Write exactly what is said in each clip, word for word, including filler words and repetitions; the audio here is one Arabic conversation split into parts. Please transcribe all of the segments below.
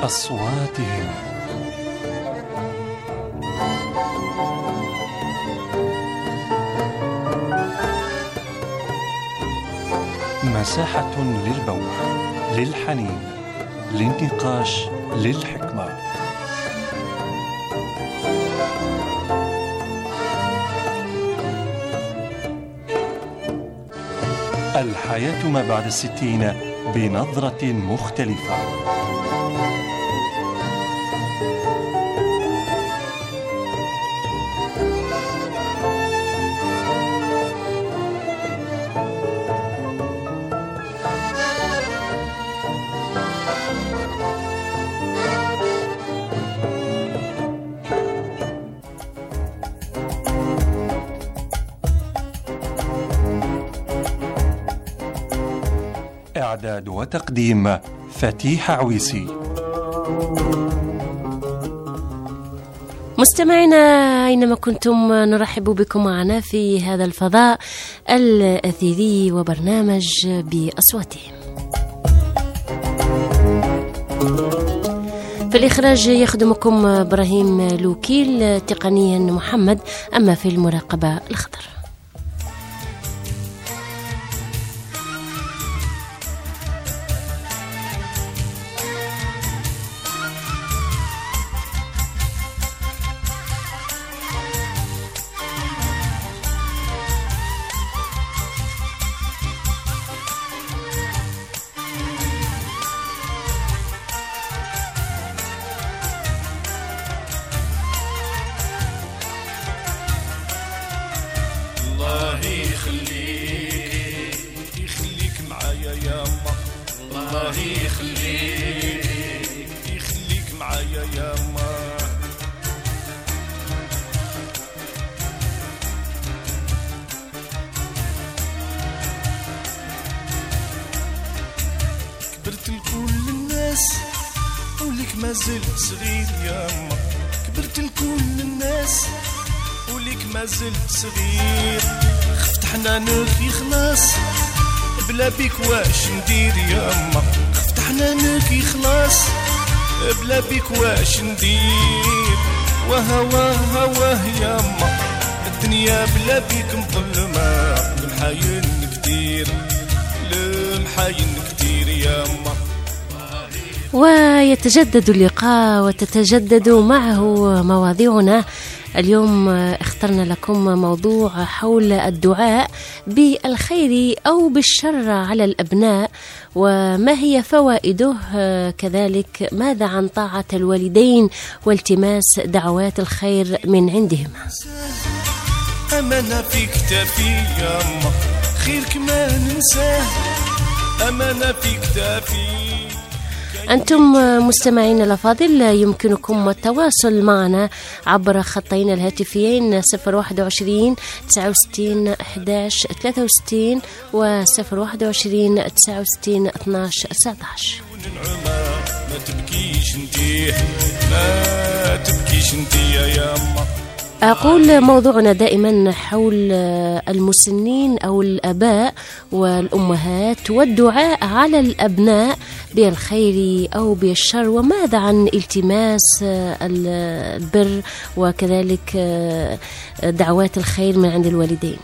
بأصواتهم. مساحة للبوح، للحنين، للنقاش، للحكمة. الحياة ما بعد الستين بنظرة مختلفة. إعداد وتقديم فتيح عويسي. مستمعينا أينما كنتم، نرحب بكم معنا في هذا الفضاء الأثيري وبرنامج بأصواتهم. في الإخراج يخدمكم إبراهيم لوكيل، تقنيا محمد، أما في المراقبة الخضر. كبرت لكل الناس ولك ما زلت صغير ياما، كبرت لكل الناس ولك ما زلت صغير، خفت حنانك يخلص بلا بيك واش ندير ياما، خفت حنانك يخلص بلا بيك واش ندير، وهواه هواه ياما الدنيا بلا بيك مظلمة، المحاين كتير المحاين كتير ياما. ويتجدد اللقاء وتتجدد معه مواضيعنا. اليوم اخترنا لكم موضوع حول الدعاء بالخير أو بالشر على الأبناء، وما هي فوائده، كذلك ماذا عن طاعة الوالدين والتماس دعوات الخير من عندهما. أمانة في كتافي ياما خيرك ما ننساه، أمانة في كتافي. أنتم مستمعين الأفاضل، يمكنكم التواصل معنا عبر خطين الهاتفيين صفر واحد وعشرين تسعة وستين أحد عشر ثلاثة وستين و صفر واحد وعشرين تسعة وستين اثناش تسعة عشر. ما تبكيش انتي ما تبكيش انتي يا ياما. أقول موضوعنا دائما حول المسنين أو الآباء والأمهات والدعاء على الأبناء بالخير أو بالشر، وماذا عن التماس البر وكذلك دعوات الخير من عند الوالدين.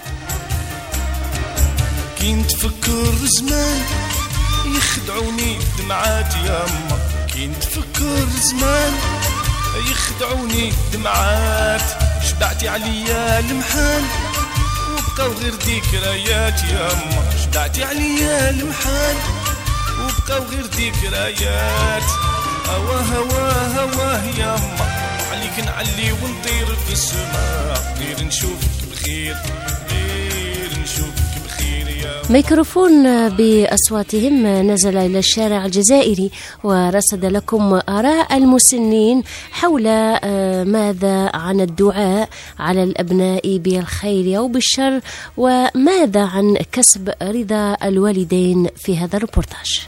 كين تفكر زمان يخدعوني دمعات ياما، كين تفكر زمان يخدعوني دمعات، شبعتي عليا المحال وبقاو غير ذكريات ياما، شبعتي عليا المحال وبقاو غير ذكريات، هوا هوا هواه ياما عليك نعلي ونطير في السماء، غير نشوفك بخير غير نشوفك بخير ياما. ميكروفون بأصواتهم نزل إلى الشارع الجزائري ورصد لكم آراء المسنين حول ماذا عن الدعاء على الأبناء بالخير أو بالشر، وماذا عن كسب رضا الوالدين في هذا الريبورتاج.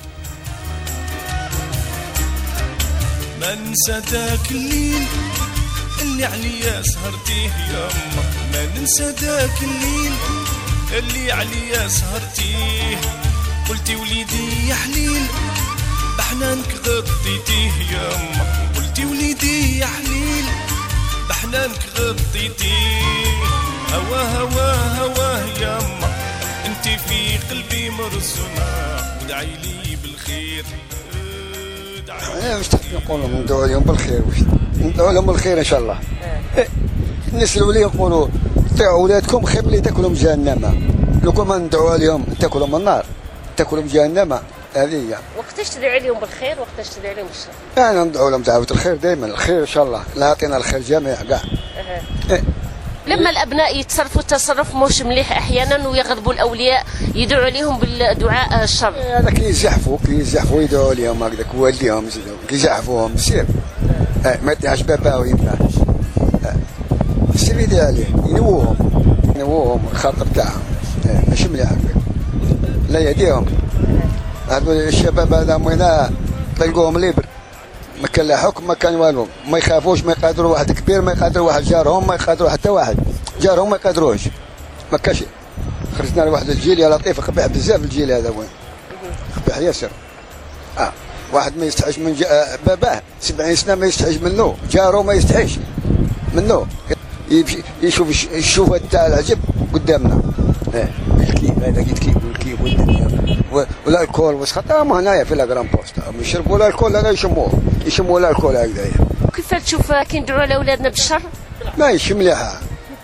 ما ننسى ذاك الليل اللي عليا سهرتيه ياما، ما ننسى ذاك الليل اللي عليا سهرتيه، قلتي وليدي يا حليل بحنانك غطيتيه يما قلتي وليدي يا حليل بحنانك غطيتيه هوا هوا هوا يما انتي في قلبي مرسومة ودعي لي بالخير. انا واش نقولوا ندعو لهم بالخير واش ندعو لهم بالخير ان شاء الله. الناس الاولى يقولوا طيعوا اولادكم خير ملي تاكلهم جهنم، لو كان ما ندعوا عليهم تاكلهم النار تاكلهم جهنم. هذه هي. وقتاش تدعي عليهم بالخير وقتاش تدعي عليهم بالشر؟ انا ندعو لهم دعوه الخير دائما، الخير ان شاء الله، لا يعطينا الخير جميع كاع. أه. لما الابناء يتصرفوا تصرف مش مليح احيانا ويغضبوا الاولياء يدعوا عليهم بالدعاء الشر. هذا كيزحفوا كيزحفوا يدعوا عليهم هكذاك والديهم كيزحفوهم بسير. أه. ما يطيحش باباه ويماه. السير يدعي عليه ينووهم ينووهم الخاطر تاعهم. أه. ماشي مليح هكذاك، لا يهديهم. هذول الشباب هذا وين تلقوهم ليبر، ما كان لا حكم ما كان والو، ما يخافوش، ما يقادروا واحد كبير، ما يقادروا واحد جارهم، ما يقادروا حتى واحد جارهم ما يقادروش. ما كاش خرجنا لواحد الجيل يا لطيف قبيح بزاف الجيل هذا وين قبيح ياسر. اه واحد ما يستحيش من باباه سبعين سنه ما يستحيش منه، جاره ما يستحيش منه، يشوف الشوفه تاع العجب قدامنا. اه الكيب هذا قلت كيب والكيب ولا الكول وسخطه ما هنايا في لاغرام بوست يشربوا لا الكول هذا يشموه يشموا لا الكول هكذايا. كيف تشوف كي ندعوا لاولادنا بالشر؟ ما يشم مليحه،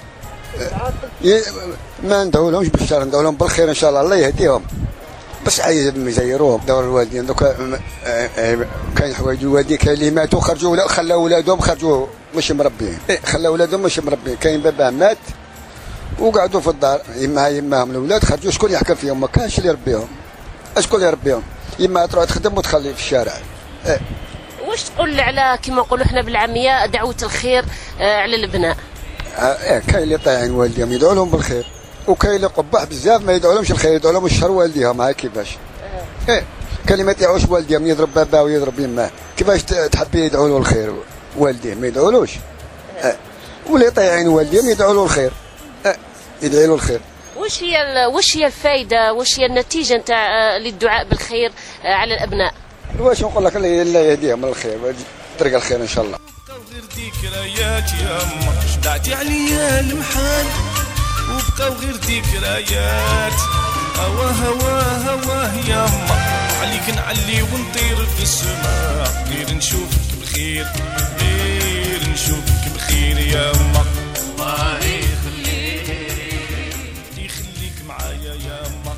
ما ندعو لهمش بالشر، ندعو لهم بالخير ان شاء الله، الله يهديهم. بس عايز يزيروهم دور الوالدين دوكا كاين حوايج الوالدين كاين اللي ماتوا خرجوا ولا خلاو ولادهم خرجوا مش مربيين، خلاو ولادهم مش مربيين. كاين باباه مات وقعدوا في الدار يما يماهم الاولاد خرجوا، شكون يحكم فيهم؟ ما كانش اللي يربيهم، شكون اللي يربيهم؟ يما تروح تخدم وتخلي في الشارع. إيه. واش تقول على كما نقولوا احنا بالعاميه دعوه الخير على الابناء؟ ايه كاين اللي طايعين والديهم يدعوا لهم بالخير، وكاين اللي قباح بزاف ما يدعوا لهمش الخير يدعوا لهم الشر والديهم. هاي كيفاش؟ ايه كاين اللي ما يطيعوش والديهم يضرب باباه ويضرب يماه، كيفاش تحبي يدعوا له الخير والديه ما يدعولوش؟ ايه واللي طايعين والديهم يدعوا له الخير، ايه يدعي له الخير. واش هي واش هي الفائده واش هي النتيجه نتاع للدعاء بالخير على الابناء؟ واش نقول لك الله يهديهم الخير طريق الخير ان شاء الله. بقاو غير ذكريات يما شبعتي عليا المحال وبقاو غير ذكريات هوا هوا هوا يما عليك نعلي ونطير في السماء غير نشوفك بخير غير نشوفك بخير يما الله يخليك يخليك معايا يما.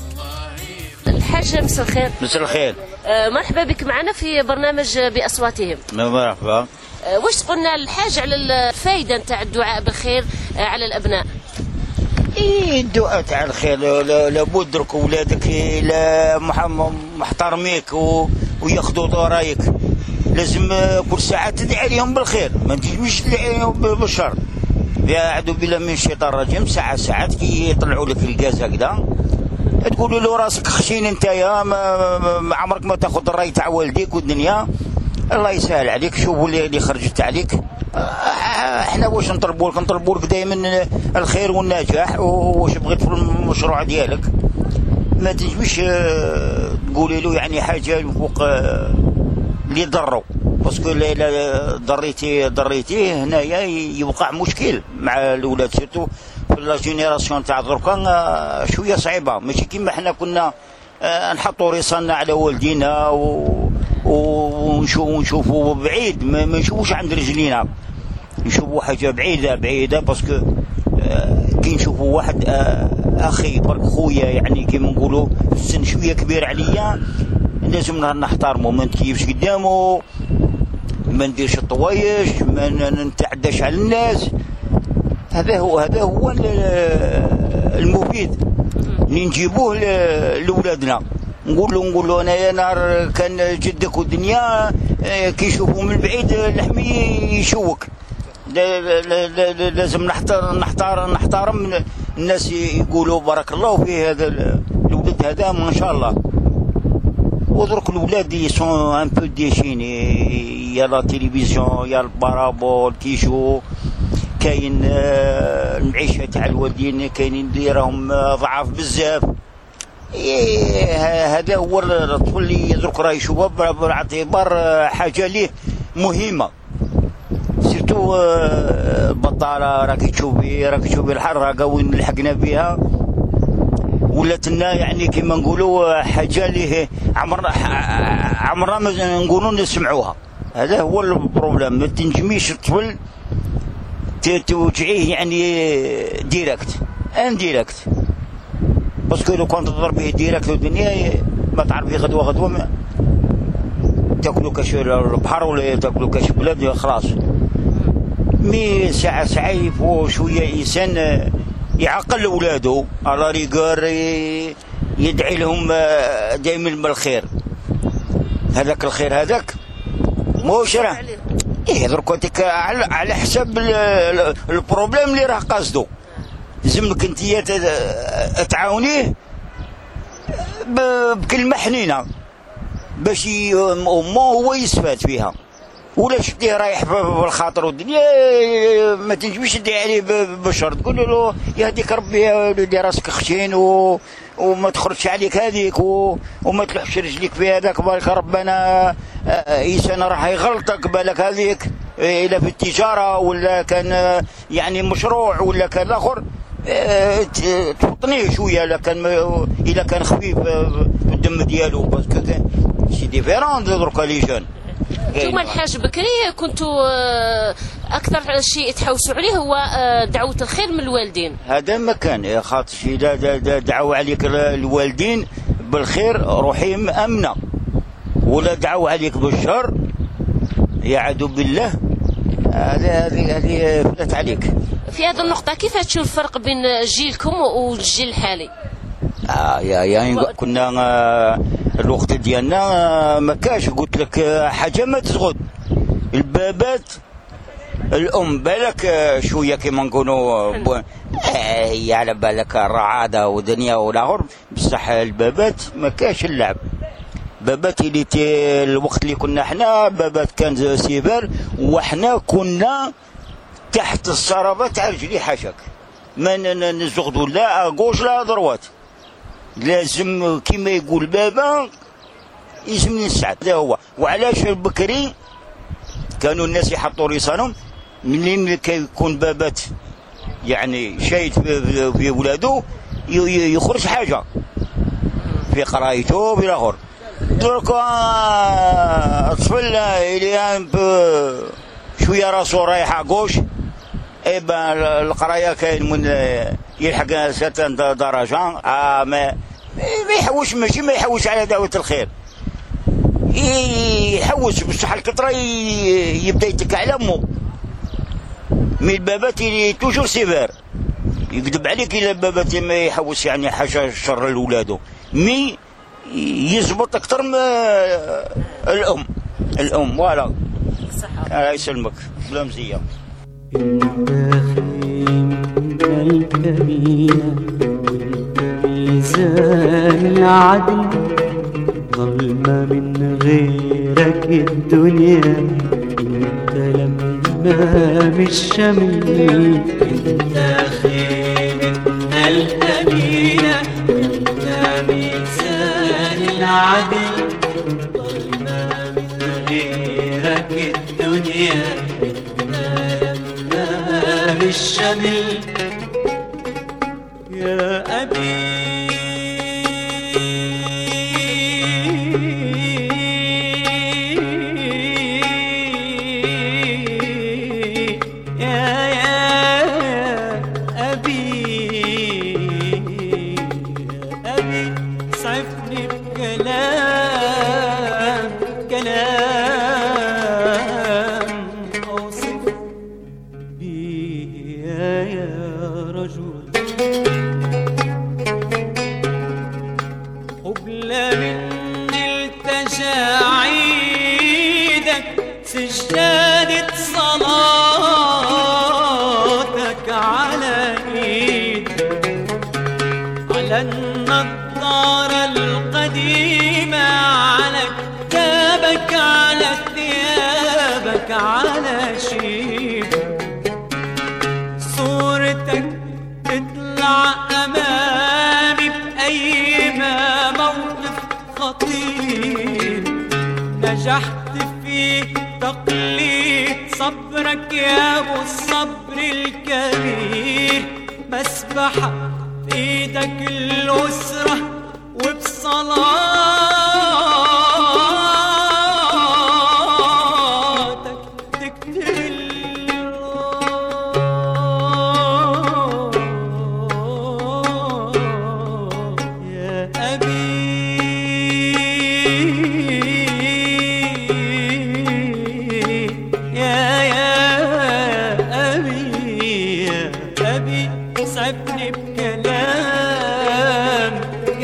الحاج مساء الخير. مساء الخير. آه مرحبا بك معنا في برنامج بأصواتهم. مرحبا. آه واش تقولنا الحاج على الفائدة نتاع الدعاء بالخير آه على الأبناء؟ ايه الدعاء تاع الخير لابد درك ولادك لا محترميك وياخذوا رايك، لازم كل ساعة تدعي عليهم بالخير، ما تجيش تدعي عليهم بالشر. يا أعوذ بالله من الشيطان الرجيم. ساعة ساعات كي يطلعوا لك الغاز هكذا تقولوا له راسك خشين نتايا، ما عمرك ما تاخذ الراي تاع والديك والدنيا. الله يسهل عليك، شوفوا اللي خرجت عليك. احنا واش نطلبوا لك؟ نطلبوا لك دائما الخير والنجاح، واش بغيت في المشروع ديالك ما تجيش تقولي له يعني حاجه فوق اللي يضروا، باسكو الا ضريتي ضريتي هنايا يوقع مشكل مع الاولاد، سيرتو في لا جينيراسيون تاع دركا شويه صعيبه، ماشي كيما حنا كنا نحطوا رصاننا على والدينا ونشوفوا بعيد، ما نشوفوش عند رجلينا، نشوفوا حاجه بعيده بعيده، باسكو كي نشوفوا واحد اخي برك خويا يعني كيما نقولوا السن شويه كبير عليا لازم نحترمه، ما نتكيفش قدامه، ما نديرش الطوايش، ما نتعداش على الناس. هذا هو هذا هو المفيد اللي نجيبوه لاولادنا. نقول له نقول له انا يا نهار كان جدك والدنيا كي يشوفوا من بعيد لحمي يشوك، لازم نحتار نحتار نحترم الناس يقولوا بارك الله في هذا الولد هذا ما شاء الله. ودرك الولاد يسون ان بو ديشيني، يا لا تيليفزيون يا البارابول كيشو، كاين المعيشه تاع الوالدين كاينين اللي راهم ضعاف بزاف، إيه هذا هو الطفل اللي يدرك راه يشوفها باعتبار حاجه ليه مهمه. سيرتو البطاله راكي تشوفي راكي تشوفي الحراقه وين لحقنا بها ولات لنا يعني كيما نقولوا حاجه ليه عمرنا عمرنا ما نقولوا نسمعوها. هذا هو البروبليم، ما تنجميش الطفل توجعيه يعني ديريكت ان ديريكت، باسكو لو كنت تضربيه ديريكت الدنيا ما تعرفي غدوه غدوه ما تاكلوا كاش البحر ولا تاكلوا كاش بلاد خلاص. مي ساعه ساعه يفو شويه انسان يعقل ولادو على ريغور يدعي لهم دائما بالخير. هذاك الخير هذاك موش راه ايه درك انت على حساب البروبليم اللي راه قاصدو. لازمك انت تعاونيه بكلمه حنينه باش امه هو يستفاد فيها، ولا شفتيه رايح بالخاطر والدنيا ما تنجمش تدعي عليه بشر تقول له يهديك ربي ولدي راسك خشين و... وما تخرجش عليك هذيك و... وما تلوحش رجليك في هذاك بالك ربنا انسان راح يغلطك بالك هذيك الا في التجاره ولا كان يعني مشروع ولا كان الاخر تفطنيه شويه الا كان الا كان خفيف الدم ديالو باسكو سي ديفيرون دركا لي جون. ثم الحاج بكري كنتوا اكثر شيء تحوسوا عليه هو دعوه الخير من الوالدين. هذا ما كان خاطر اذا دعوا عليك الوالدين بالخير روحي مامنه، ولا دعوا عليك بالشر يعذ بالله هذه هذه هذه فلت عليك. في هذه النقطه كيف تشوف الفرق بين جيلكم والجيل الحالي؟ اه يا يعني كنا الوقت ديالنا ما كاش قلت لك حاجه ما تزغد البابات الام بالك شويه كيما نقولوا هي على بالك الرعاده ودنيا والاخر، بصح البابات ما كاش اللعب. بابات اللي الوقت اللي كنا احنا بابات كان سيبر وحنا كنا تحت الصرابه تاع رجلي حاشاك ما نزغدوا لا غوش لا ضروات، لازم كيما يقول بابا يلزم نسعد. هذا هو. وعلاش البكري كانوا الناس يحطوا رصانهم منين كيكون بابات يعني شايد في ولادو يخرج حاجه في قرايته في الاخر. دركا الطفل اللي شويه راسو رايح عقوش ايبا القرايه كاين من يلحق ستين درجه آه ما ما يحوش ماشي ما يحوش على دعوه الخير يحوش بصح الكثره يبدا يتكع على امه. من البابات اللي توجور سيفير يكذب عليك الا البابات ما يحوش يعني حاجه شر لولادو، مي يزبط اكثر من الام الام فوالا. الله يسلمك بلا مزيه. الكمينة ميزان العدل ظلمة من غيرك الدنيا انت لمام الشمل انت خيمتنا الأمينة انت ميزان العدل ظلمة من غيرك الدنيا بالشمل يا أبي يا يا أبي يا أبي اسعفني بكلام كلام سجادة صلاتك على ايد على النظارة القديمة على كتابك على ثيابك على شيب صورتك تطلع امامي باي ما نجحت في تقليد صبرك يا ابو الصبر الكبير، مسبحة في ايدك الأسرة وبصلاتك تكتب يا أبي يا يا أبي يا أبي سعبني بكلام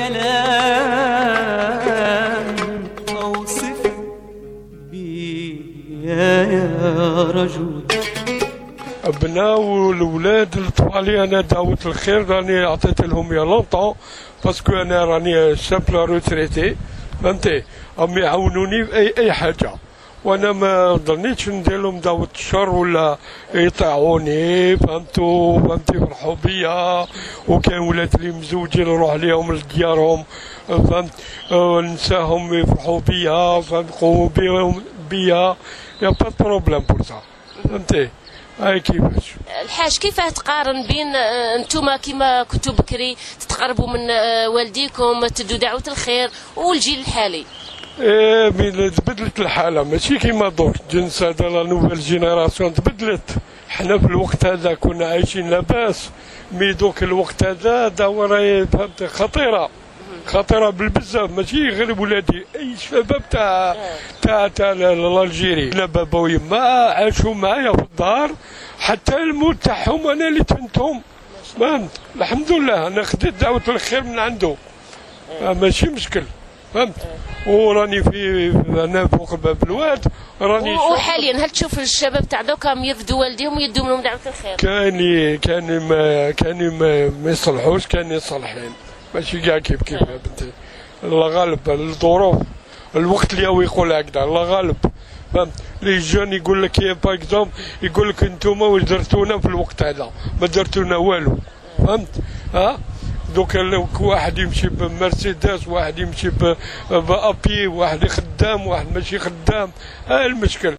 كلام أوصف بي يا يا رجل. أبناء والولاد الطوالي أنا دعوت الخير راني عطيت لهم يا لونطون، باسكو أنا راني سامبل روتريتي فهمتي، هم يعاونوني في أي أي حاجة، وأنا ما ظنيتش ندير لهم دعوة الشر ولا يطيعوني، فهمتوا فهمتي، يفرحوا بيا، وكان ولاد اللي مزوجين نروح ليهم لديارهم فهمت، نساهم يفرحوا بيا فهمت، يقوموا بيهم بيا، يا با بروبليم بور سا فهمتي. هاي كيفاش الحاج، كيف تقارن بين انتم كما كنتوا بكري تتقربوا من والديكم تدوا دعوة الخير والجيل الحالي؟ ايه من تبدلت الحالة، ماشي كيما دوك الجنس هذا لا نوفيل جينيراسيون تبدلت. حنا في الوقت هذا كنا عايشين لاباس، مي دوك الوقت هذا دورة فهمت خطيرة خطيرة بالبزاف، ماشي غير ولادي، اي شباب تاع تاع تاع الجيري لا بابا ويما عاشوا معايا في الدار حتى الموت تاعهم انا اللي تفنتهم فهمت. الحمد لله انا خديت دعوة الخير من عنده، ماشي مشكل فهمت. وراني في انا فوق باب الواد راني. وحاليا هل تشوف الشباب تاع دوكا يرفدوا والديهم ويدوا منهم دعوة الخير؟ كاني كاني ما كاني ما, ما يصلحوش، كاني صالحين، ماشي كاع كيف كيف بنتي. الله غالب الظروف، الوقت اللي هو يقول هكذا الله غالب فهمت. لي جون يقول لك يا باغ اكزومبل، يقول لك انتوما واش درتونا في الوقت هذا؟ ما درتونا والو فهمت. ها دوك لو واحد يمشي بمرسيدس، واحد يمشي بابي، واحد خدام واحد ماشي خدام، ها المشكل.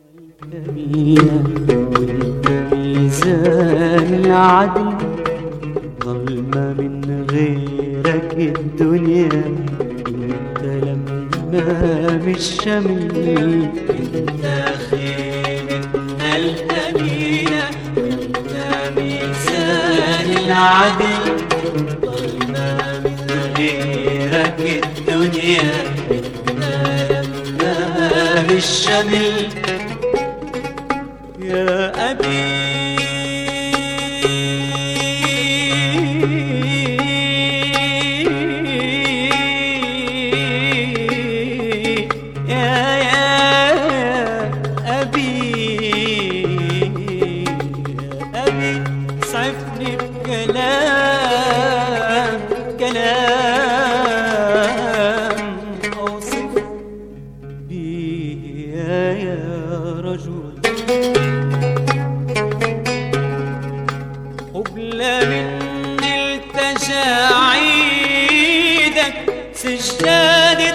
ميزان العدل ظلمة من غيرك الدنيا، انت لما مش شمل، انت خيرتنا الأمينة، انت ميزان العدل ظلمة من غيرك الدنيا، انت لما مش شمل يا أبي سجادة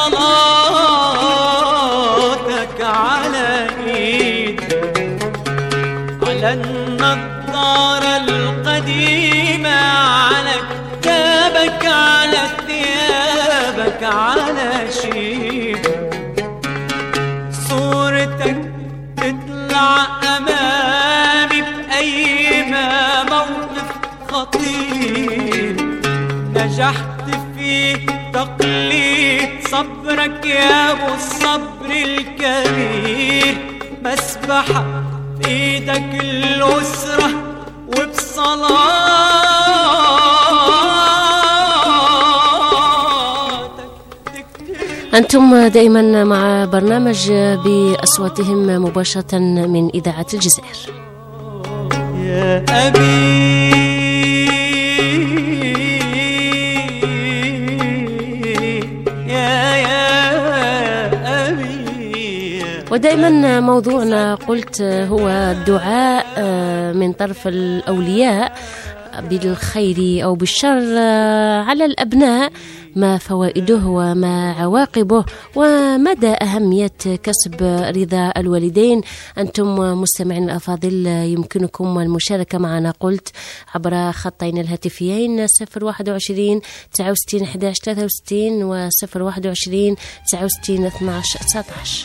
صلاتك على ايدك، على النظارة القديمة، على كتابك، على ثيابك، على شيبك، صورتك تطلع امامي بأي ما موقف خطير. نجحت في تقليد صبرك يا ابو الصبر الكبير، مسبحة في ايدك الأسرة وبصلاتك تكتب. أنتم دائما مع برنامج بأصواتهم مباشرة من إذاعة الجزائر. يا أبي ودائما موضوعنا قلت هو الدعاء من طرف الأولياء بالخير أو بالشر على الأبناء ما فوائده وما عواقبه ومدى أهمية كسب رضا الوالدين. أنتم مستمعين الأفاضل يمكنكم المشاركة معنا قلت عبر خطين الهاتفيين صفر واحد وعشرين تسعة وستين أحد عشر ثلاثة وستين وصفر واحد وعشرين تسعة وستين اثنا عشر تسعة عشر.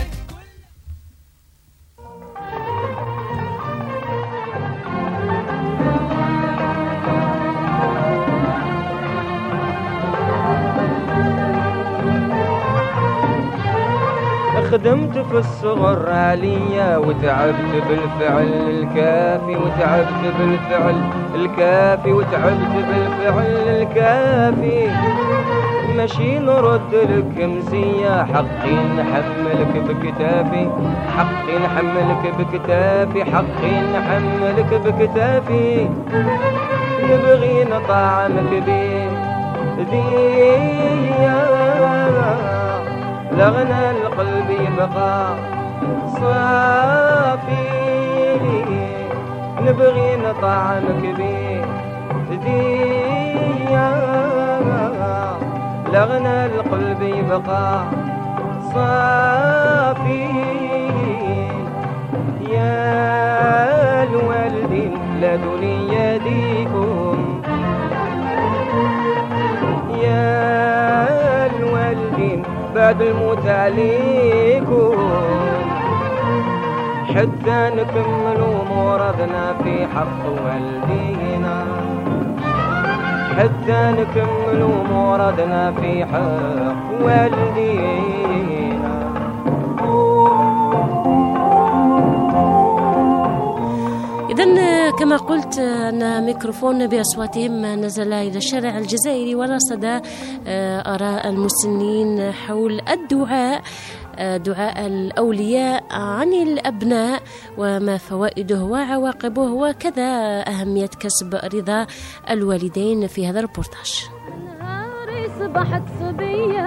خدمت في الصغر عليا وتعبت بالفعل الكافي وتعبت بالفعل الكافي وتعبت بالفعل الكافي ماشي نرد لك مزية حقي نحملك بكتافي حقي نحملك بكتافي حقي نحملك بكتافي نبغي نطعمك بيه ذيا لغنى القلب يبقى صافي نبغي نطعمك بيه ذيا لغنى القلب يبقى صافي يا الوالدين لا دنيا ديكم يا الوالدين بعد الموت عليكم حتى نكملوا مرادنا في حق والدينا حتى نكملوا مرادنا في حق والدينا. إذن كما قلت أن ميكروفون بأصواتهم نزل إلى الشارع الجزائري ورصد آراء المسنين حول الدعاء دعاء الأولياء عن الأبناء وما فوائده وعواقبه وكذا أهمية كسب رضا الوالدين في هذا البورتاج. نهاري صبحت صبية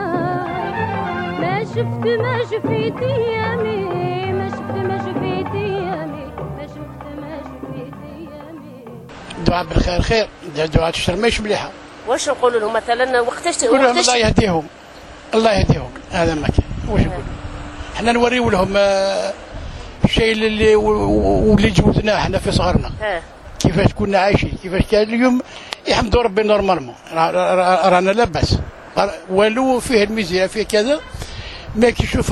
ما شفت ما شفيت يامي ما شفت ما شفيت يامي ما شفت ما شفيت يامي. دعاء بالخير خير دعاء الشرميش مليحة. واش نقولوا لهم مثلا وقتاش نقول لهم الله يهديهم الله يهديهم هذا ما كان واش نقول احنا نوريو لهم الشيء اللي واللي جوزناه احنا في صغرنا كيفاش كنا عايشين كيفاش كان اليوم يحمدوا ربي نورمالمون رانا لاباس والو فيه الميزه فيه كذا ما كيشوف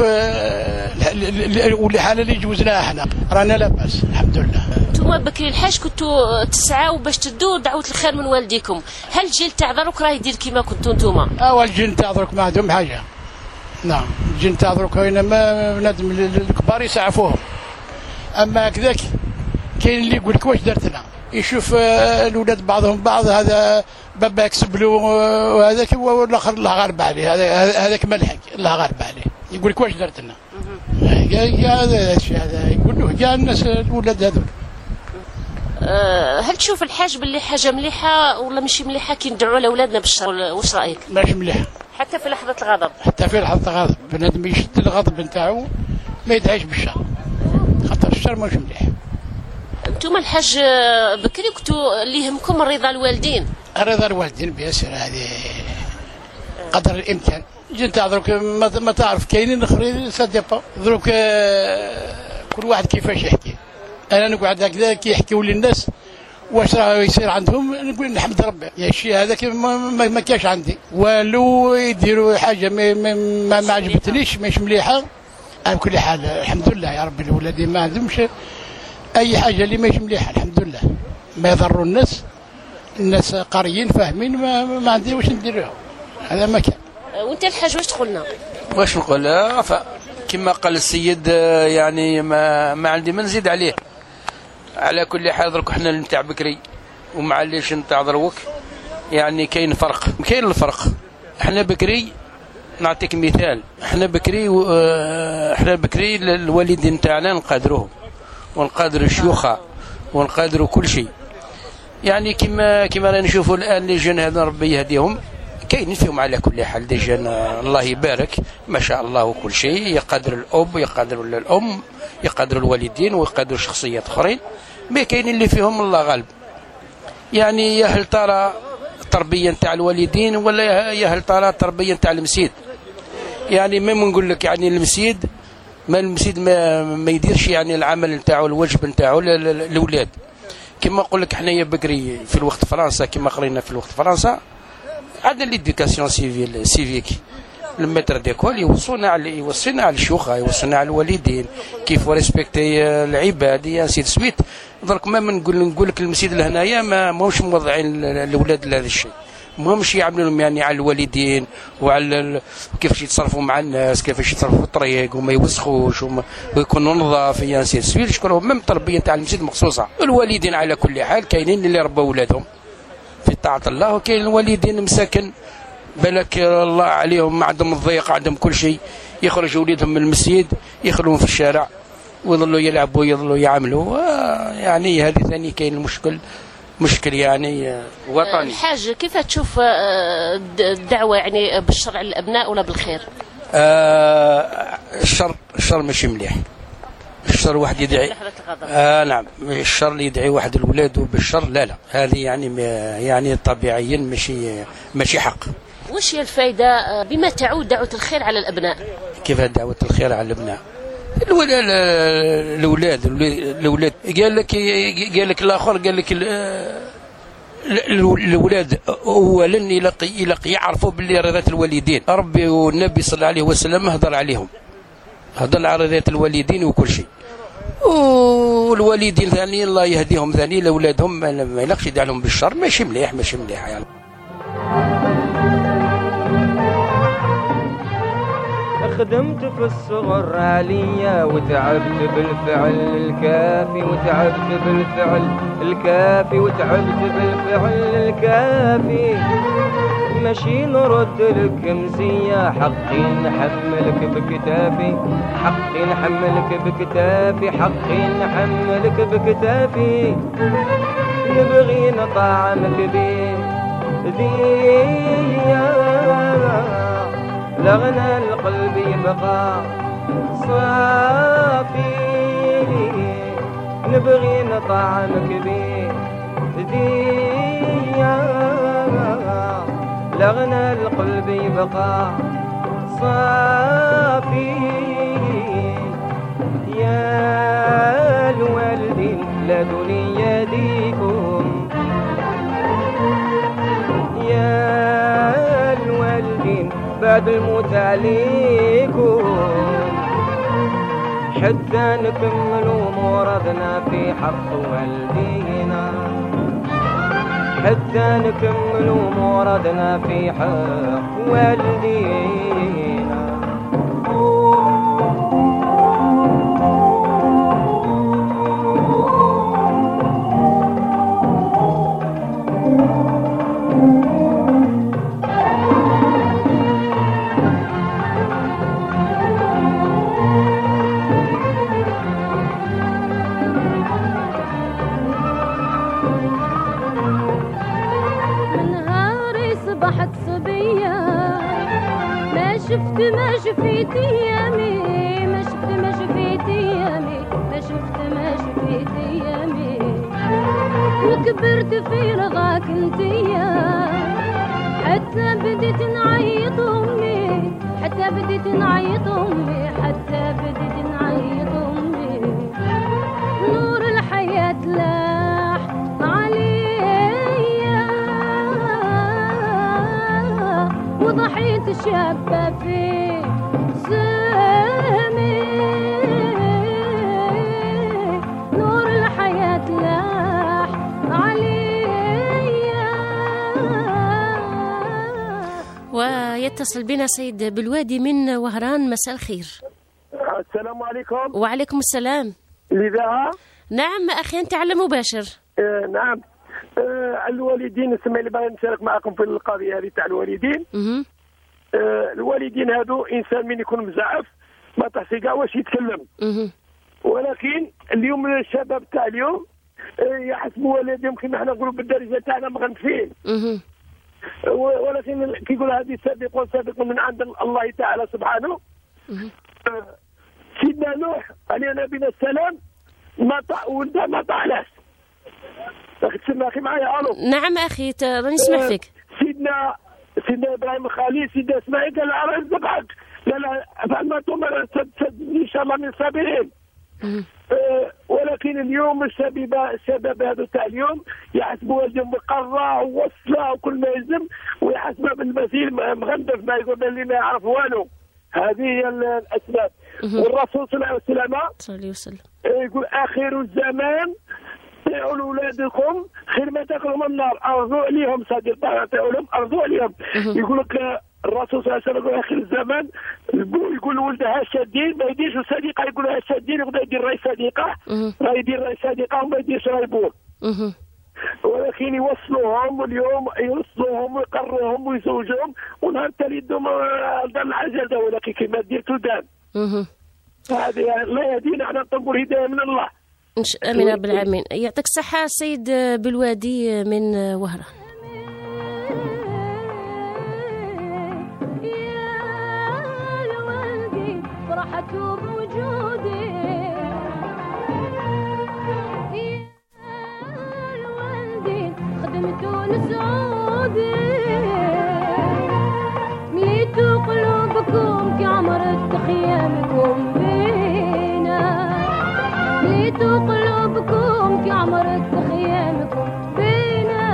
والحاله اللي جوزناها احنا رانا لاباس الحمد لله. انتم بكري الحاج كنتوا تسعاو باش تدوا دعوه الخير من والديكم، هل الجيل تاع دروك راه يدير كيما كنتوا نتوما؟ اه الجيل تاع دروك ما عندهم حاجه. نعم الجيل تاع دروك ما بنادم الكبار يسعفوهم. اما هكذاك كاين اللي يقول لك واش درت لنا؟ يشوف الاولاد بعضهم بعض هذا بابا يكسب له وهذاك والاخر الله غالب عليه هذاك ملحق الله غالب عليه يقول لك واش درت لنا؟ هذا الشيء هذا يقول له كاع الناس الاولاد هذول. أه هل تشوف الحاج باللي حاجه مليحه ولا ماشي مليحه كي ندعوا لاولادنا بالشر؟ واش رايك؟ ماشي مليحه حتى في لحظه الغضب. حتى في لحظه الغضب بنادم يشد الغضب نتاعو ما يدعيش بالشر خاطر الشر ماشي مليح. انتم الحاج بكري كنتوا اللي يهمكم رضا الوالدين. رضا الوالدين بيسر هذه قدر الامكان. جيت دروك ما تعرف كاينين اخرين سا ديبا دروك كل واحد كيفاش يحكي. انا نقعد هكذا كي يحكيوا للناس واش راه يصير عندهم نقول نحمد ربي يا الشيء هذاك ما, ما كاش عندي والو يديروا حاجه ما, ما, ما, ما عجبتنيش مش مليحه. على كل حال الحمد لله يا ربي الولادين ما عندهمش اي حاجه اللي ماشي مليحه الحمد لله ما يضروا الناس الناس قاريين فاهمين ما, ما عندي واش ندير لهم هذا ما كان. وانت الحاج واش تقول لنا؟ واش نقول كما قال السيد يعني ما, ما عندي ما نزيد عليه. على كل حال درك حنا نتاع بكري ومعليش نتاع دروك يعني كاين فرق كاين الفرق. احنا بكري نعطيك مثال احنا بكري احنا بكري الوالدين تاعنا نقادروهم ونقادروا الشيوخه ونقادروا كل شيء يعني كما كما رانا نشوفوا الان لي جن هذا ربي يهديهم كاين فيهم على كل حال دي جن الله يبارك ما شاء الله وكل شيء يقدر الاب يقدر الام يقدر الوالدين ويقدر شخصيات اخرين ما كاين اللي فيهم الله غالب. يعني يا هل ترى التربيه نتاع الوالدين ولا يا هل ترى التربيه نتاع المسيد. يعني ما نقول لك يعني المسيد ما المسيد ما, ما يديرش يعني العمل نتاعو الواجب نتاعو الاولاد. كما نقول لك حنايا بكري في الوقت فرنسا كما قرينا في الوقت فرنسا عندنا ليديوكاسيون سيفيل سيفيك المتر ديكول يوصونا على يوصينا على الشيوخ يوصينا على الوالدين كيف ريسبكتي العباد يا سيد سويت. درك ما نقول نقول لك المسيد لهنايا ما ماهوش موضعين الاولاد لهذا الشيء ماهمش يعملوا لهم يعني على الوالدين وعلى كيفاش يتصرفوا مع الناس كيفاش يتصرفوا في الطريق وما يوسخوش ويكونوا نظاف يا سيد سويت. شكرهم من التربيه تاع المسيد مخصوصه. الوالدين على كل حال كاينين اللي ربوا اولادهم في طاعه الله وكاين الوالدين مساكن بالك الله عليهم ما عندهم الضيق عندهم كل شيء يخرجوا وليدهم من المسجد يخلوهم في الشارع ويظلوا يلعبوا يظلوا يعملوا. يعني هذه ثاني كاين المشكل مشكل يعني وطني. الحاج كيف تشوف الدعوه يعني بالشر على الابناء ولا بالخير؟ آه الشر الشر ماشي مليح. الشر واحد يدعي آه نعم الشر اللي يدعي واحد الولاد بالشر لا لا هذه يعني يعني طبيعيا ماشي ماشي حق. وش هي الفائده بما تعود دعوه الخير على الابناء؟ كيف دعوه الخير على الابناء؟ الولاد الاولاد الاولاد قال لك قال لك الاخر قال لك الاولاد اولا يلقي يلقي يعرفوا باللي رضات الوالدين. ربي والنبي صلى الله عليه وسلم هضر عليهم هضر على رضات الوالدين وكل شيء. والوالدين ثاني الله يهديهم ثاني لاولادهم ما يلقش يدعي لهم بالشر ماشي مليح ماشي مليح يعني. خدمت في الصغر عليا وتعبت بالفعل الكافي وتعبت بالفعل الكافي وتعبت بالفعل الكافي. ماشي نرد لك مسيا حقي نحملك بكتافي حقي نحملك بكتافي حقي نحملك بكتافي. نبغي نطعمك بيه ذيا لغنى القلب يبقى صافي. نبغي نطعمك بيه ذيا لغنى القلب يبقى صافي. يا الوالدين لا دنيا ديكم يا الوالدين بعد الموت عليكم حتى نكملوا مرادنا في حق والدينا حتى نكملوا مرادنا في حق والدينا. شفت ما شفيت يامي ما شفت ما شفيت يامي ما شفت ما شفيت يامي. وكبرت في رغاك انتيا حتى بديت نعيط امي حتى بديت نعيط امي حتى بديت نعيط امي. نور الحياة لاح عليا وضحيت شابة في سامي. نور الحياة لاح عليا. ويتصل بنا سيد بالوادي من وهران. مساء الخير. السلام عليكم. وعليكم السلام. الإذاعة؟ نعم أخي أنت على مباشر. آه نعم. آه الوالدين اسمح لي بغيت نشارك معكم في القضية هذه تاع الوالدين. اها آه الوالدين هادو انسان من يكون مزعف ما تحسي كاع واش يتكلم. اها ولكن اليوم الشباب تاع اليوم آه يحسبوا والديهم كما حنا نقولوا بالدارجه تاعنا مغنفين. اها ولكن كي يقول هذه سابق سابق من عند الله تعالى سبحانه. آه سيدنا نوح عليه نبينا السلام ما طع ولده ما طعناش. اخي تسمع اخي معايا الو. نعم اخي راني نسمع فيك. سيدنا سيدنا ابراهيم الخليل سيدنا اسماعيل قال له ذبحك قال فما تؤمر ان شاء الله من صابرين. أه ولكن اليوم السبب السبب هذا تاع اليوم يحسبوا والدهم بقره ووصله وكل ما يلزم ويحسبها بالمثيل مغندف ما يقول اللي ما يعرف والو. هذه هي الاسباب. والرسول صلى الله عليه وسلم صلى الله عليه وسلم يقول اخر الزمان تعوا لاولادكم خير ما تاكلوا من النار ارضوا عليهم صديق تعوا لهم ارضوا عليهم. يقول لك الرسول صلى الله عليه وسلم يقول اخر الزمان البو يقول لولدها الشادين ما يديرش الصديقه يقول لها الشادين يبدا يدير راي صديقه راه يدير راي صديقه وما يديرش راي بول. ولكن يوصلوهم واليوم يوصلوهم ويقروهم ويزوجوهم ونهار التالي يدوم دار العجل ولكن كما ديرتو دام. هذه لا يهدينا احنا نطلبوا الهدايه من الله. امين رب العالمين. يعطيك الصحه سيد بالوادي من وهران. فرحت بوجودي يا الوالدين خدمتوا لسعودي مليتوا قلوبكم كعمرت خيامكم بينا مليتوا قلوبكم كعمرت خيامكم بينا.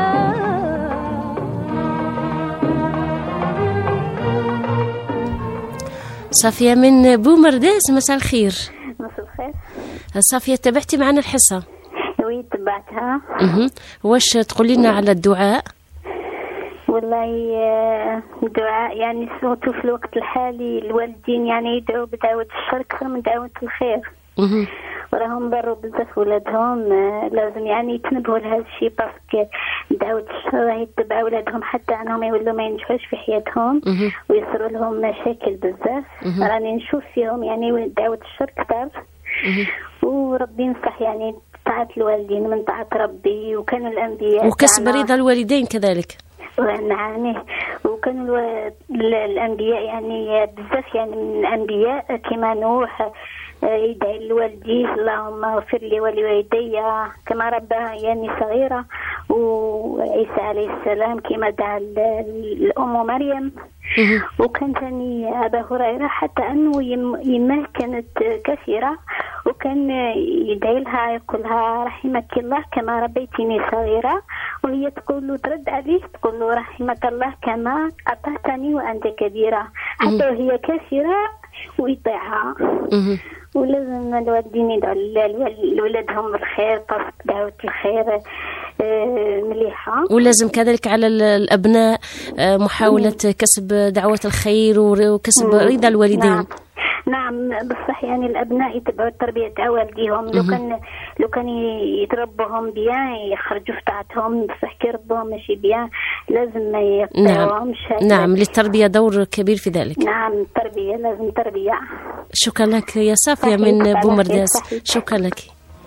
صافية من بومرداس مساء الخير. مساء الخير. صافية تبعتي معنا الحصة؟ وي تبعتها. اها واش تقولي لنا على الدعاء؟ والله الدعاء يعني صوتوا في الوقت الحالي الوالدين يعني يدعوا بدعوة الشر أكثر من دعوة الخير. اها وراهم ضروا بزاف ولادهم لازم يعني يتنبهوا لهذا الشيء باسكو دعوة الشر راهي يتبع ولادهم حتى انهم يولوا ما ينجحوش في حياتهم ويصيروا لهم مشاكل بزاف. راني نشوف فيهم يعني دعوة الشر كثر وربي ينصح يعني طاعة الوالدين من طاعة ربي وكانوا الأنبياء وكسب رضا الوالدين كذلك. نعم وكانوا الو... الأنبياء يعني بزاف يعني من الأنبياء كما نوح يدعي لوالديه اللهم اغفر لي ولوالدي كما رباه يعني صغيرة وعيسى عليه السلام كما دعا الأم مريم. وكان ثاني أبا هريرة حتى أنه يماه كانت كثيرة وكان يدعي لها يقول لها رحمك الله كما ربيتني صغيرة وهي تقول له ترد عليه تقول له رحمك الله كما أعطيتني وأنت كبيرة حتى وهي كثيرة ويطيعها. ولازم الوالدين يدعوا لولادهم بالخير طاقة دعوة الخير مليحة. ولازم كذلك على الأبناء محاولة كسب دعوة الخير وكسب رضا الوالدين. نعم. نعم بصح يعني الأبناء يتبعوا التربية تاع والديهم لو كان لو كان يتربوهم بيان يخرجوا في طاعتهم بصح كي يربوهم ماشي بيان لازم ما يقطعوهمش. نعم. نعم للتربية دور كبير في ذلك. نعم التربية لازم تربية. شكرا لك يا صافية من بومرداس. شكرا لك.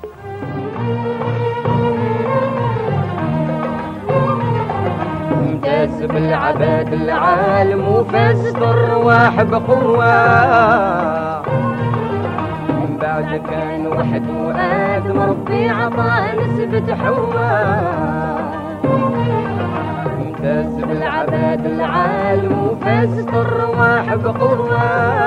ممتاز بالعباد العالم وفاز بالرواح بقوة من بعد كان وحد وآدم ربي عطاه نسبة حواء. ممتاز بالعباد العالم وفاز بالرواح بقوة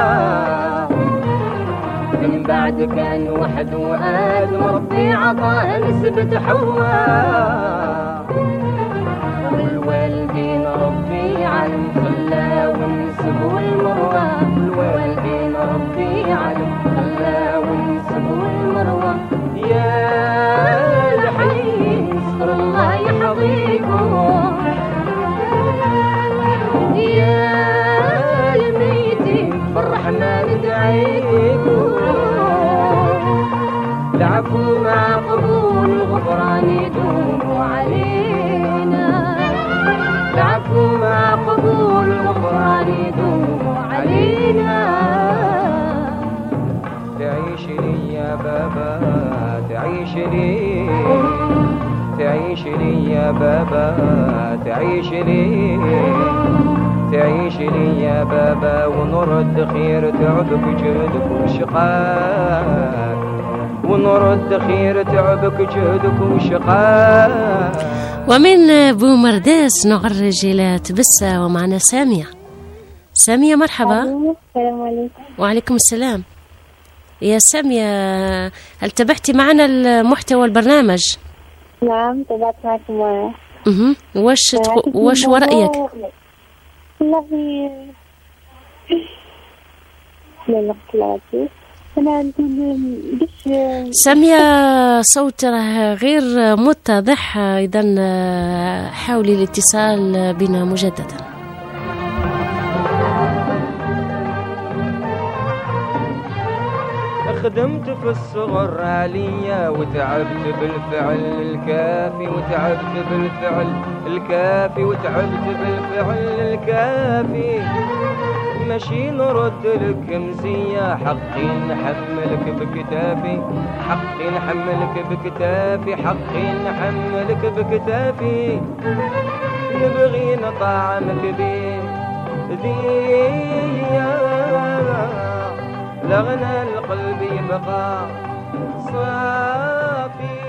من بعد كان وحد وآدم ربي عطاه نسبة حواء. والوالدين ربي علم خلا ونسب والمروة والوالدين ربي علم خلا ونسب والمروة. يا الحين استر الله يحظيكم يا الميتين بالرحمن ندعيكم العفو مع قبول الغفران يدوم علينا العفو مع قبول الغفران يدوم علينا. تعيش لي يا بابا تعيش لي تعيش لي يا بابا تعيش لي تعيش لي يا بابا ونرد خير تعبك جهدك وشقاك ونرد خير تعبك جهدك وشقاك. ومن بومرداس نعرج إلى تبسة ومعنا سامية. سامية مرحبا. السلام عليكم. وعليكم السلام. يا سامية، هل تابعتي معنا المحتوى البرنامج؟ نعم تابعت معكم. اها واش تقو... واش ورأيك؟ والله لا لا أنا نقول باش سامية صوت راه غير متضح، إذا حاولي الاتصال بنا مجددا. خدمت في الصغر عليا وتعبت بالفعل الكافي وتعبت بالفعل الكافي وتعبت بالفعل الكافي ماشي نرد لك مزية حقي نحملك بكتافي حقي نحملك بكتافي حقي نحملك بكتافي نبغي نطعمك بيه ذي لغنى القلب يبقى صافي.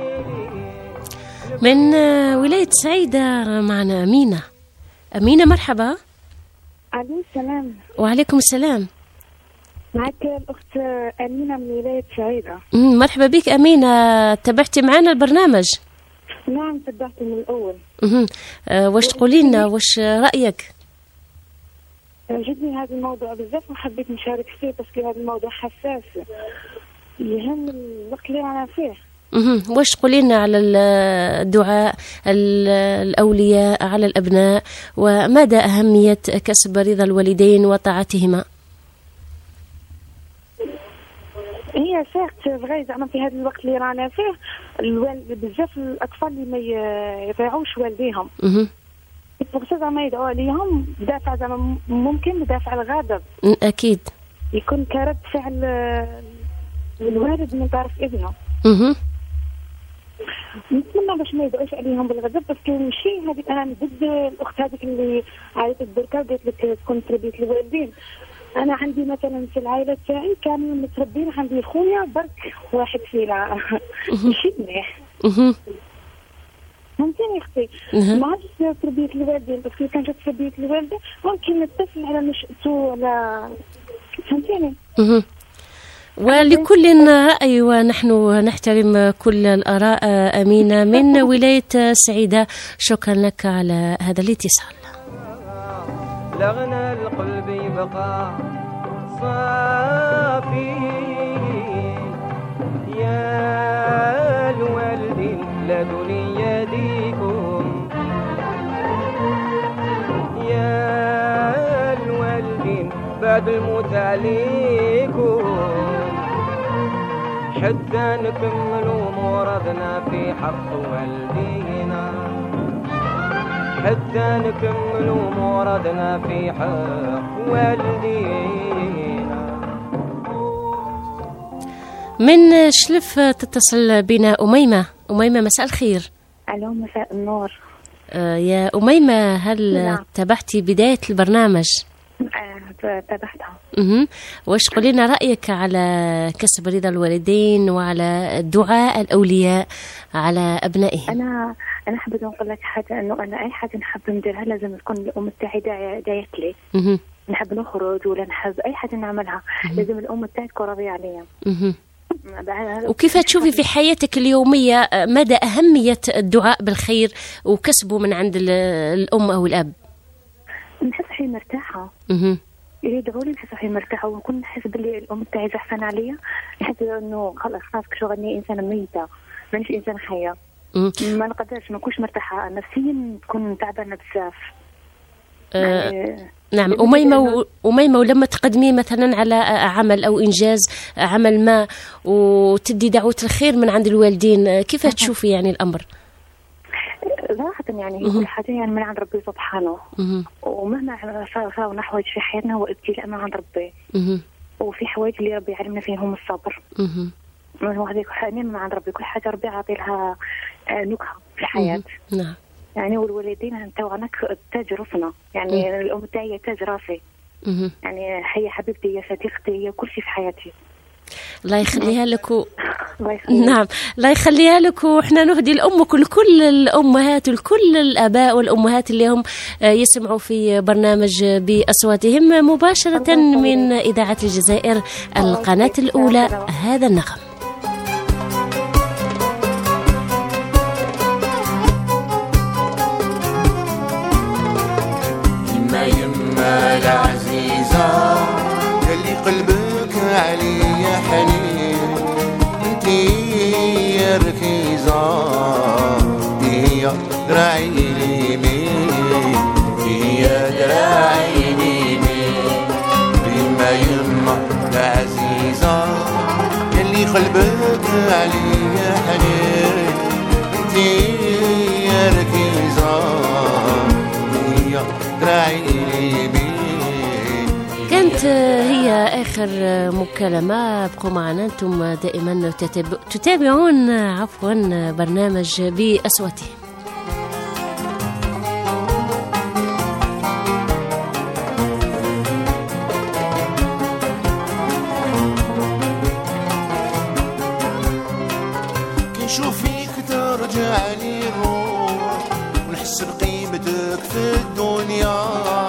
من ولاية سعيدة معنا أمينة. أمينة مرحبا. عليكم السلام. وعليكم السلام. معك الأخت أمينة من ولاية سعيدة. مرحبا بك أمينة، تابعتي معنا البرنامج؟ نعم تابعت من الأول. أه واش تقولي لنا، واش رأيك؟ عجبني هذا الموضوع بزاف وحبيت نشارك فيه بس هذا الموضوع حساس يهم الوقت اللي أنا فيه. اها واش تقولي لنا على الدعاء الأولياء على الأبناء، ومدى أهمية كسب رضا الوالدين وطاعتهما؟ هي ساعت بغي زعما في هذا الوقت اللي رانا فيه الوالد بزاف الأطفال اللي ما يطيعوش والديهم. اها بغيت زعما يدعوا عليهم بدافع زعما ممكن بدافع الغضب. أكيد يكون كرد فعل الوالد من طرف ابنه. اها نتمنى باش ما يدعوش عليهم بالغضب بس ماشي هذيك انا ضد الاخت هذيك اللي عيطت بركه قالت لك تكون تربيه الوالدين. انا عندي مثلا في العائله تاعي كانوا متربين عندي خويا برك واحد فينا ماشي مليح. اها فهمتيني اختي؟ ما عرفتش تربيه الوالدين بس كي كانت تربيه الوالدين ممكن الطفل على نشأته ولا فهمتيني؟ اها ولكل رأي ونحن نحترم كل الآراء. أمينة من ولاية سعيدة، شكرا لك على هذا الاتصال. لغنى القلب يبقى صافي يا الوالدين لا دنيا ديكم يا الوالدين بعد الموت عليكم حتى نكملوا مرادنا في حق والدينا حتى نكملوا مرادنا في حق والدينا. من شلف تتصل بنا أميمة. أميمة مساء الخير. ألو مساء النور. آه يا أميمة، هل نعم. تابعتي بداية البرنامج؟ آه تابعتها. اها واش قولينا رأيك على كسب رضا الوالدين وعلى الدعاء الأولياء على أبنائهم؟ أنا أنا حابة نقول لك حاجة إنه أنا أي حاجة نحب نديرها لازم تكون الأم تاعي دايت لي. اها نحب نخرج ولا نحب أي حاجة نعملها مه. لازم الأم تاعي تكون راضية عليا. اها وكيف تشوفي في حياتك اليومية مدى أهمية الدعاء بالخير وكسبه من عند الأم أو الأب؟ نحس حي مرتاحة. اها يدعوا لي نحس حي مرتاحة ونكون نحس باللي الأم تاعي زحفان عليا، نحس إنه خلاص خلاص كشو غني إنسانة ميتة مانيش إنسان حية. ما نقدرش ما نكونش مرتاحة نفسيا، تكون تعبانة بزاف. أه يعني نعم أميمة و... أميمة ولما تقدمي مثلا على عمل أو إنجاز عمل ما وتدي دعوة الخير من عند الوالدين، كيف تشوفي يعني الأمر؟ صراحة يعني كل حاجة يعني من عند ربي سبحانه، ومهما صار حوايج في حياتنا هو ابتلاء من عند ربي، وفي حوايج اللي ربي علمنا فيهم الصبر. هو هذيك حاجة من عند ربي، كل حاجة ربي عاطي لها نكهة في الحياة. نعم يعني والوالدين تاعنا تاج راسنا، يعني الأم تاعي تاج راسي. يعني هي حبيبتي، هي صديقتي، هي كل شيء في حياتي. الله يخليها لك و... نعم الله يخليها لك، وإحنا نهدي لأمك ولكل الأمهات ولكل الآباء والأمهات اللي هم يسمعوا في برنامج بأصواتهم مباشرة من إذاعة الجزائر القناة الأولى هذا النغم. يما يما العزيزة اللي قلبك عليا حنين، انتي يا ركيزة هي دراعي اليمين، هي دراعي اليمين. يما يما العزيزة اللي قلبك عليا حنين، انتي يا ركيزة هي دراعي اليمين. كانت هي آخر مكالمة. ابقوا معنا أنتم دائما تتابعون عفوا برنامج بأصواتهم. كنشوف فيك ترجع لي الروح، ونحس بقيمتك في الدنيا،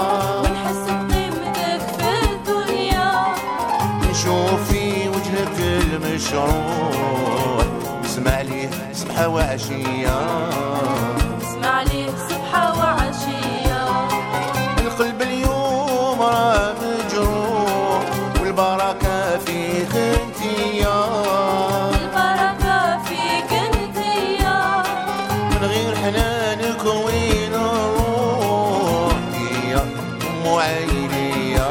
نشوف في وجهك المشروع، نسمع ليه صبحة وعشية، نسمع ليه صبحة وعشية. القلب اليوم راه مجروح، والبركة فيك انتيا، البركة فيك انتيا. من غير حنانك وين نروح، هي أم عينيا،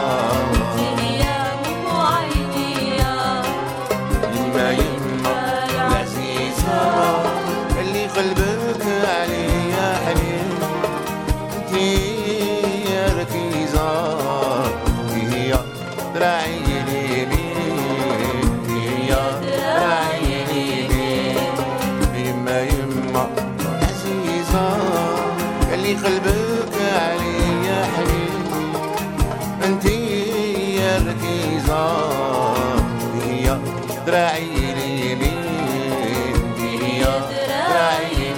قلبك عليا حنين، انتي يا ركيزة هي دراعي اليمين، هي دراعي اليمين. يما يما عزيزة اللي قلبك عليا حنين، انتي يا ركيزة هي دراعي اليمين، هي دراعي اليمين.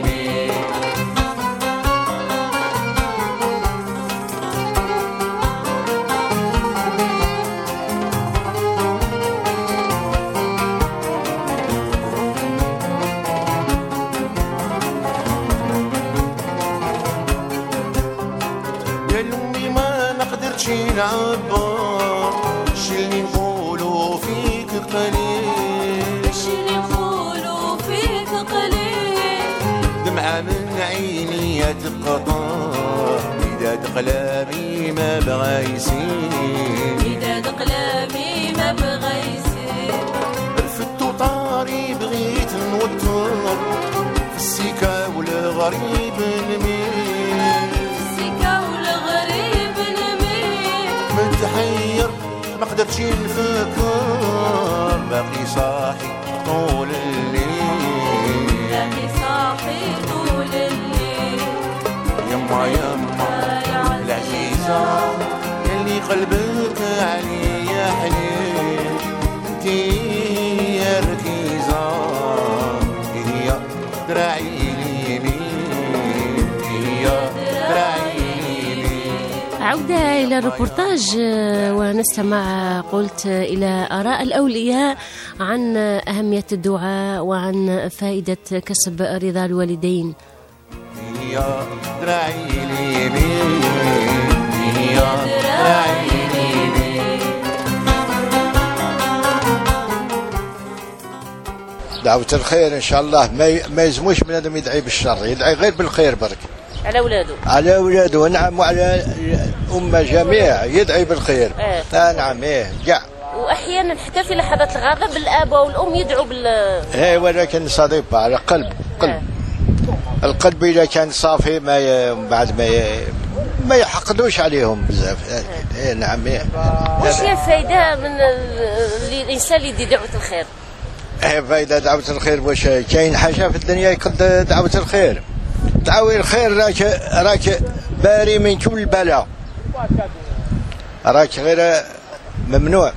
يا لمي ما نقدرش نعبر، شي اللي نقولو فيك قليل، شي اللي نقولو فيك قليل. دمعة من عيني تقطر، إذا دقلامي ما بغا يسيل، إذا دقلامي ما بغا يسيل. رفدت وطاري بغيت نوتر، في السكة والغريب نميل، في السكة والغريب نميل. متحير ما قدرتش نفكر، باقي صاحي طول الليل، باقي صاحي طول الليل. يما يما العزيزة اللي قلبك عليا حنين، انتي يا ركيزة هي دراعي اليمين، هي دراعي اليمين. عودة إلى الريبورتاج ونستمع قلت إلى آراء الأولياء عن أهمية الدعاء وعن فائدة كسب رضا الوالدين. هي دراعي اليمين، هي دراعي اليمين. دعوة الخير إن شاء الله، ما ما يلزموش بنادم يدعي بالشر، يدعي غير بالخير برك على أولاده، على أولاده نعم، وعلى الأمة جميع يدعي بالخير. آه. آه نعم إيه كاع. وأحيانا حتى في لحظات الغضب الآب والأم يدعوا بال. إيه ولكن صديقة على قلب قلب. آه. القلب إذا كان صافي ما ي... بعد ما ي... ما يحقدوش عليهم بزاف. إيه نعم إيه. وش هي الفائدة من الإنسان اللي يدي دعوة الخير؟ إيه فائدة دعوة الخير، واش كاين حاجة في الدنيا يقد دعوة الخير؟ دعوة الخير راك راك باري من كل بلاء، راك غير ممنوع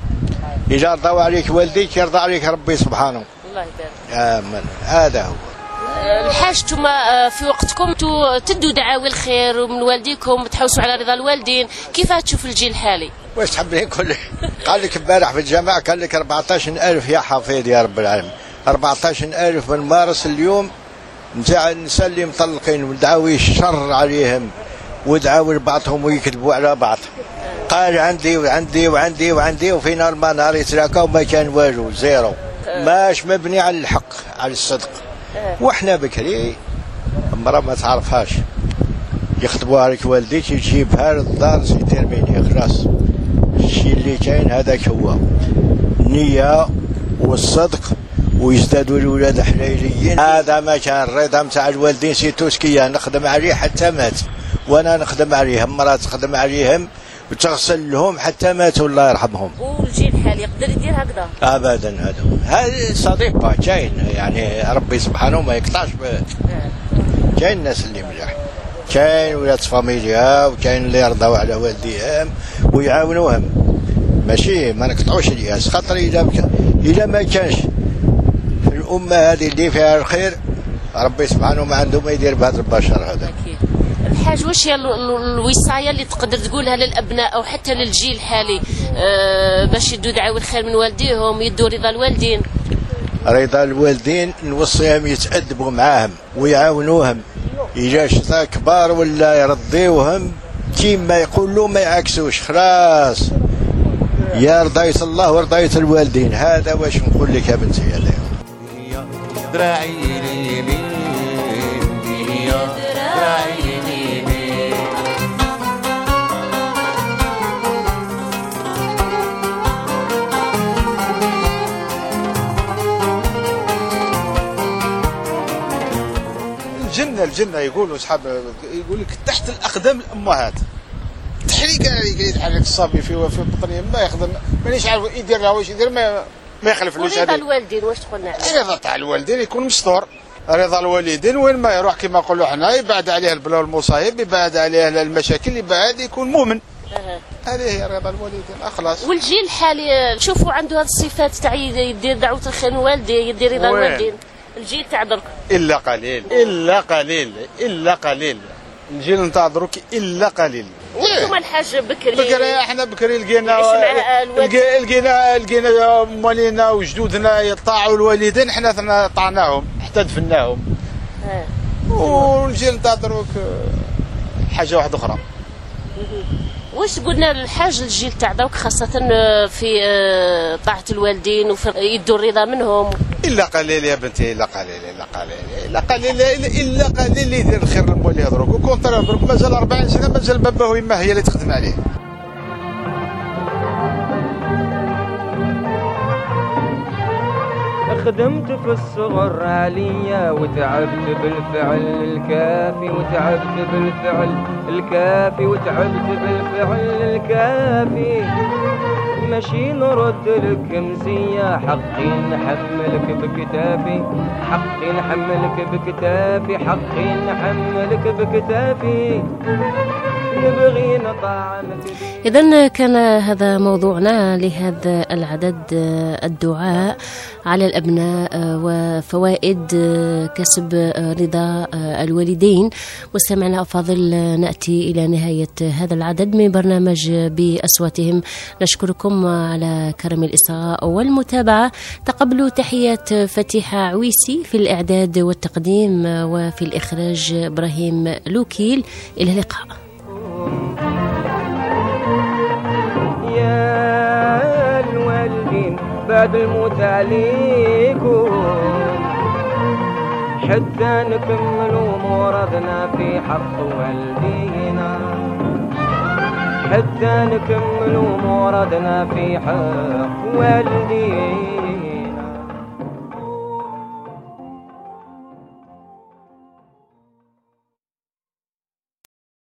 إذا رضوا عليك والديك يرضى عليك ربي سبحانه. الله يبارك. آمين. هذا هو. الحاج نتوما في وقتكم تدوا دعاوي الخير من والديكم تحوسوا على رضا الوالدين، كيف تشوف الجيل الحالي؟ واش تحبني نقول لك؟ قال لك امبارح في الجامعة قال لك أربعطاش ألف يا حفيظ يا رب العالمين، أربعطاش ألف من مارس اليوم نتاع النساء اللي مطلقين ودعاوي الشر عليهم ودعاوي لبعضهم ويكذبوا على بعض. قال عندي وعندي وعندي وعندي وفينا ما نهار يتلاقى وما كان والو زيرو، ماش مبني على الحق على الصدق. واحنا بكري مرة ما تعرفهاش يخطبوها لك والديك يجيبها للدار سيدير بيني خلاص. الشيء اللي كاين هذاك هو النية والصدق ويزدادوا الولاد حليليين. هذا ما كان الرضا نتاع الوالدين سيتوسكيه نخدم عليه حتى مات، وانا نخدم عليهم مرات تخدم عليهم وتغسل لهم حتى ماتوا الله يرحمهم. والجيل الحالي يقدر يدير هكذا؟ ابدا. هذا هذا صديق كاين يعني ربي سبحانه ما يقطعش ب... كاين الناس اللي مليح، كاين ولاد فاميليا وكاين اللي يرضوا على والديهم ويعاونوهم، ماشي ما نقطعوش الياس. خاطر اذا بك... اذا ما كانش في الامه هذه اللي فيها الخير ربي سبحانه ما عنده ما يدير بهذا البشر هذا. الحاج واش هي الوصايه اللي تقدر تقولها للابناء او حتى للجيل الحالي أه باش يدوا دعاوي الخير من والديهم يدوا رضا الوالدين؟ رضا الوالدين نوصيهم يتأدبوا معاهم ويعاونوهم، إذا شتا كبار ولا يرضيوهم كيما يقولوا ما يعكسوش خلاص. يا رضاية الله ورضاية الوالدين، هذا واش نقول لك يا بنتي. هذا دراعي اليمين يا دراعي اليمين. الجنة الجنة يقولوا أصحاب يقول لك تحت الأقدام الأمهات. تحريك يتحرك الصبي في في بطنه ما يخدم مانيش عارف يدير له واش يدير ما ما يخلفلوش. رضا الوالدين واش تقولنا عليه؟ رضا تاع الوالدين يكون مستور. رضا الوالدين وين ما يروح كما نقولوا حنا يبعد عليه البلا والمصايب، يبعد عليه المشاكل، يبعد يكون مؤمن. هذه هي رضا الوالدين اخلاص. والجيل الحالي نشوفوا عنده هذه الصفات تاع يدير دعوه الخير والدي يدير رضا الوالدين. الجيل تاع درك الا قليل الا قليل الا قليل. الجيل نتاع درك الا قليل. وانتم الحاج بكري بكري احنا بكري لقينا لقينا لقينا موالينا وجدودنا يطاعوا الوالدين، احنا طعناهم حتى دفناهم. والجيل نتاع دروك حاجه واحده اخرى. واش قلنا للحاج الجيل تاع دوك خاصه في طاعه الوالدين وفي يدوا الرضا منهم؟ الا قليل يا بنتي، الا قليل الا قليل الا قليل الا قليل اللي يدير الخير لموليه دروك. وكون ترى دروك مازال أربعين سنه مازال بابا ويما هي اللي تخدم عليه. خدمت في الصغر عليا وتعبت بالفعل الكافي وتعبت بالفعل الكافي وتعبت بالفعل الكافي. ماشي نرد لك مزية حقي نحملك بكتافي، حقي نحملك بكتافي، حقي نحملك بكتافي. نبغي نطعمك. إذن كان هذا موضوعنا لهذا العدد، الدعاء على الأبناء وفوائد كسب رضا الوالدين. مستمعنا الأفاضل، نأتي إلى نهاية هذا العدد من برنامج بأصواتهم. نشكركم على كرم الإصغاء والمتابعة. تقبلوا تحيات فتيحة عويسي في الإعداد والتقديم، وفي الإخراج إبراهيم لوكيل. إلى اللقاء. يا الوالدين بعد الموت عليكم حتى نكملوا مرادنا في حق والدينا، حتى نكملوا مرادنا في حق والدينا.